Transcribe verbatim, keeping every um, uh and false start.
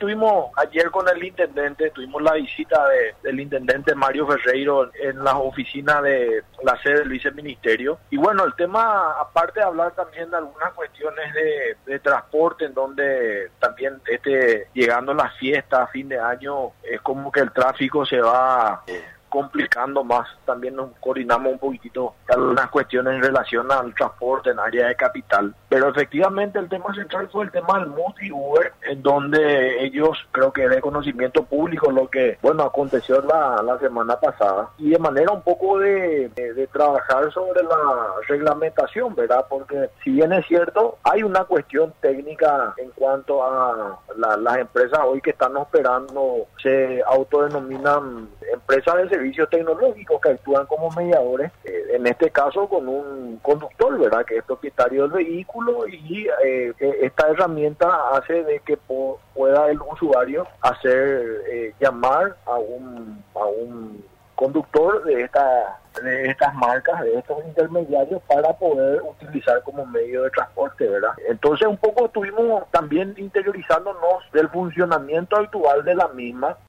estuvimos ayer con el intendente, tuvimos la visita de, del intendente Mario Ferreiro en las oficinas de la sede del viceministerio. Y bueno, el tema, aparte de hablar también de algunas cuestiones de, de transporte, en donde también este llegando las fiestas a fin de año, es como que el tráfico se va eh, complicando más. También nos coordinamos un poquitito algunas cuestiones en relación al transporte en área de capital. Pero efectivamente el tema central fue el tema del M U S y Uber, en donde ellos, creo que es de conocimiento público lo que, bueno, aconteció la, la semana pasada. Y de manera un poco de, de, de trabajar sobre la reglamentación, ¿verdad? Porque si bien es cierto, hay una cuestión técnica en cuanto a la, las empresas hoy que están operando, se autodenominan empresas de servicios tecnológicos que actúan como mediadores, eh, en este caso con un conductor, ¿verdad?, que es propietario del vehículo, y eh, esta herramienta hace de que po- pueda el usuario hacer eh, llamar a un a un conductor de esta de estas marcas, de estos intermediarios, para poder utilizar como medio de transporte, ¿verdad? Entonces un poco estuvimos también interiorizándonos del funcionamiento actual de la misma,